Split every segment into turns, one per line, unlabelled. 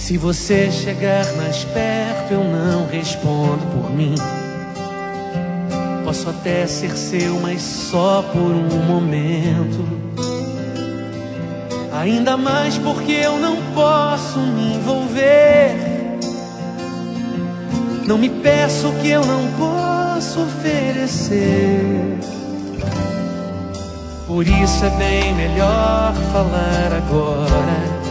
Se você chegar mais perto, eu não respondo por mim. Posso até ser seu, mas só por um momento. Ainda mais porque eu não posso me envolver. Não me peça o que eu não posso oferecer. Por isso é bem melhor falar agora.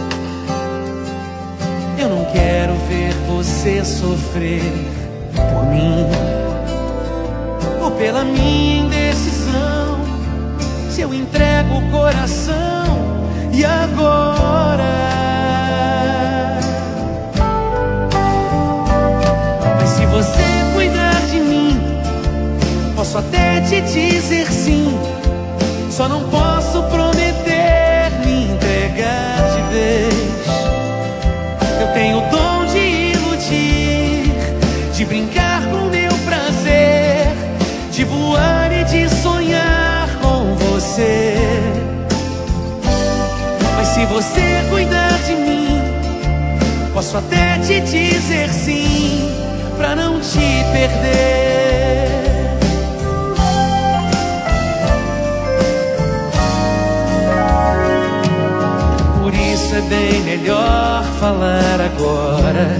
Eu não quero ver você sofrer por mim ou pela minha indecisão. Se eu entrego o coração e agora? Mas se você cuidar de mim, posso até te dizer sim. Só não posso prometer me entregar de vez. Eu tenho o dom de iludir, de brincar com meu prazer, de voar e de sonhar com você. Mas se você cuidar de mim, posso até te dizer sim, pra não te perder. Por isso é bem melhor falar agora.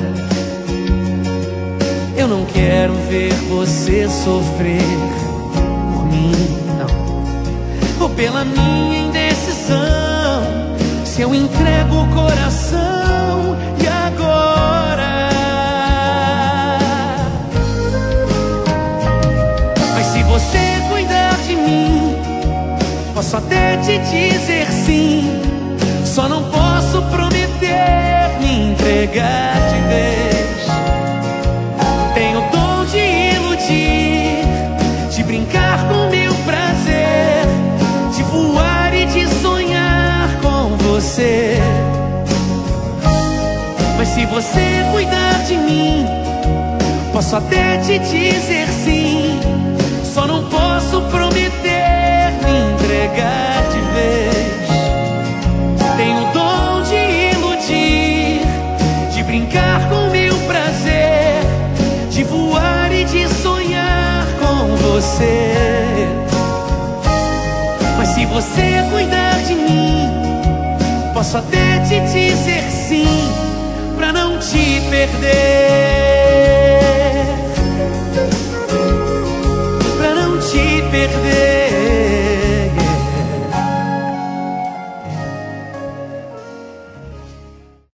Eu não quero ver você sofrer por mim, não, ou pela minha indecisão. Se eu entrego o coração e agora? Mas se você cuidar de mim, posso até te dizer sim. Só não posso prometer me entregar de vez. Tenho o dom de iludir, de brincar com meu prazer, de voar e de sonhar com você. Mas se você cuidar de mim, posso até te dizer sim. Só não posso prometer me entregar de vez. Tenho o dom de iludir, de brincar com meu prazer, de voar e de sonhar com você. Mas se você cuidar de mim, posso até te dizer sim, pra não te perder.